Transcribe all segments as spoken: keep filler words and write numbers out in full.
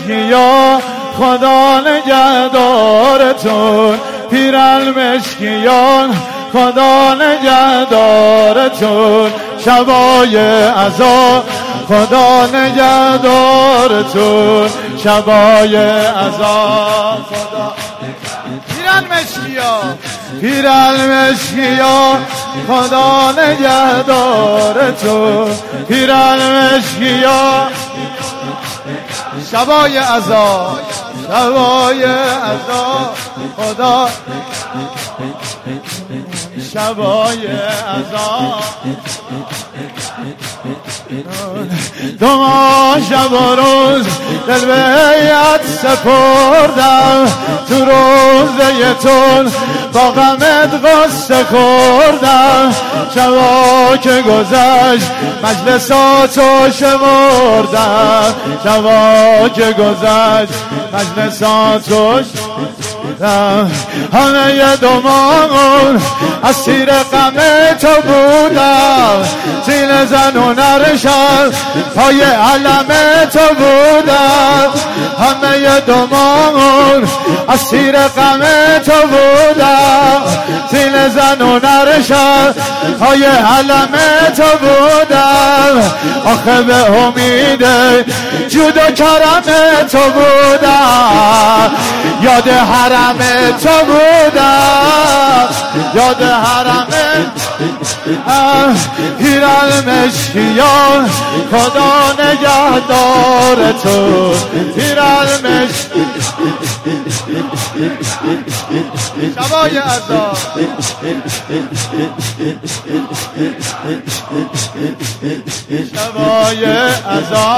مشکیا خدا نگهدارتون، پیرالمشکیان خدا نگهدارتون، شبای عزا خدا نگهدارتون، شبای عزا خدا. پیرالمشکیا پیرالمشکیا خدا نگهدارتون، پیرالمشکیا شبای عزا شبای عزا خدا، شبای عزا دو ماه شب و روز دل به هیئت سپردم، تو روزه تون با غمت غصه خوردم، شبا که گذشت مجلساتو شمردم، شبا که گذشت مجلساتو شمردم، همه دومامون اسیر غم تو بودم، زین زن و نرشم پای علم تو بودم، همه دومامون اسیر غم تو بودم، زین زن و نرشم پای علم تو بودم، آخه به امید جود و کرم تو بودم، یاد حرم تو بودم، یاد حرم پیرالمشکیان خدا نگهدارتون، پیرالمشکیان شبای عزا شبای عزا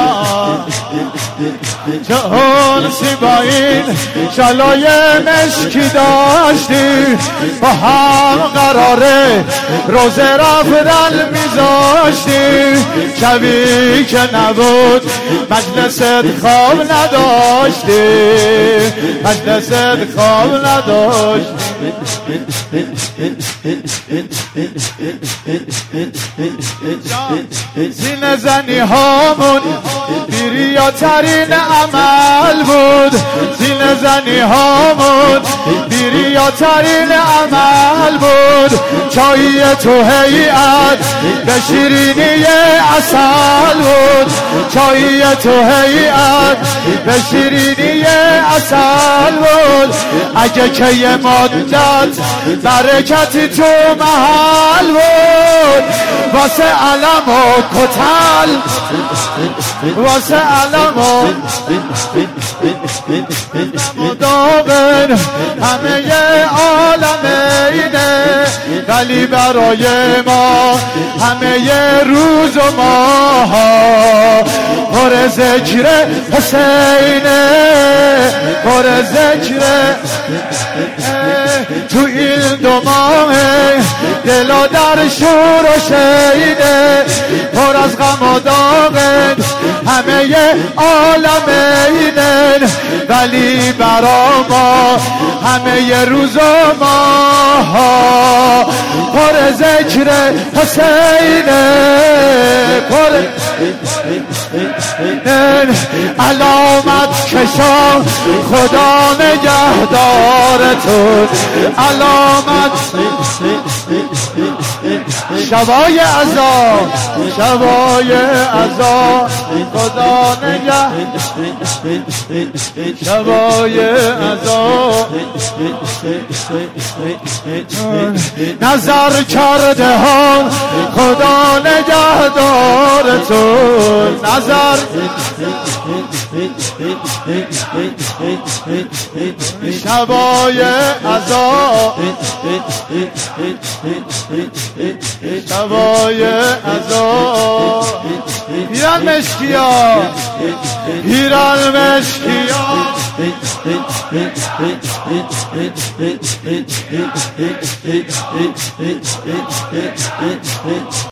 جهان سیبایین شلای مشکی داشتی، با هم قراره روزه رفتن میذاشتی، شبی که نبود مجلست خواب نداشتی، مجلست خواب نداشتی، زین زنی هامون بیریاترین عمل بود، زین زنی هامون بیریاترین عمل بود، چایی تو هیئت به شیرینی عسل بود، چایی تو هیئت به شیرینی عسل بود، اگه که یه مدت برکتی تو محل بود، واسه علم و کتل واسه علم و مداغن همه عالم اینه، ولی برای ما همه روز و ماه پر ذکر حسینه، پر ذکر تو این دو ماه دلا در شور و شیده، پر از غم و داغن همه عالم اینن، ولی برا ما همه روز و ماه پر ذکر حسینه، پر علامت کشا خدا نگهدارتون، علامت شبای عزا شبای عزا خدا نگه، شبای عزا نظر کرده ها خدا نگهدارتون، نظر شبای عزا شبای عزا پیرالمشکیا پیرالمشکیا